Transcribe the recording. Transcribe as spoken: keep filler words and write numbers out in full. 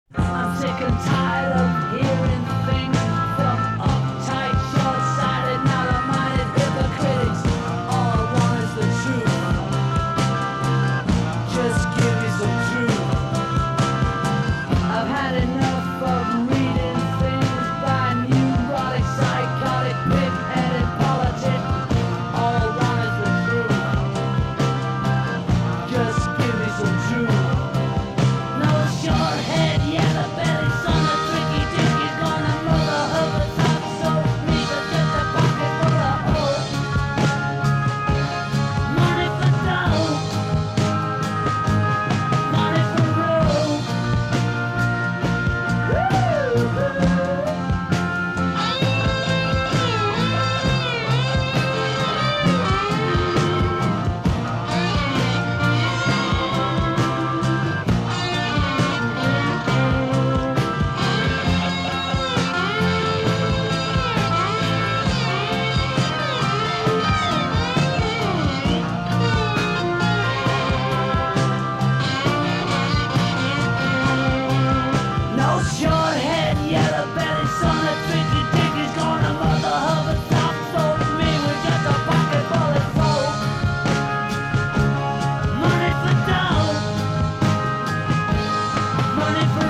I'm sick and tired of hearing things from uptight, short-sighted, narrow-minded hypocrites. All I want is the truth. Just give me some truth. I've had enough of reading things by neurotic, psychotic, pig-headed politics. All I want is the truth. Just give me some truth. No short head, yellow belly, son of tricky dick. He's gonna roll the hover top, so neither just a pocket full of hope. Money for dough, money for rope. No short head, yellow belly, son of tricky dick. He's gonna mother hover top, sold me with just a pocket full of soap. Money for dough, money for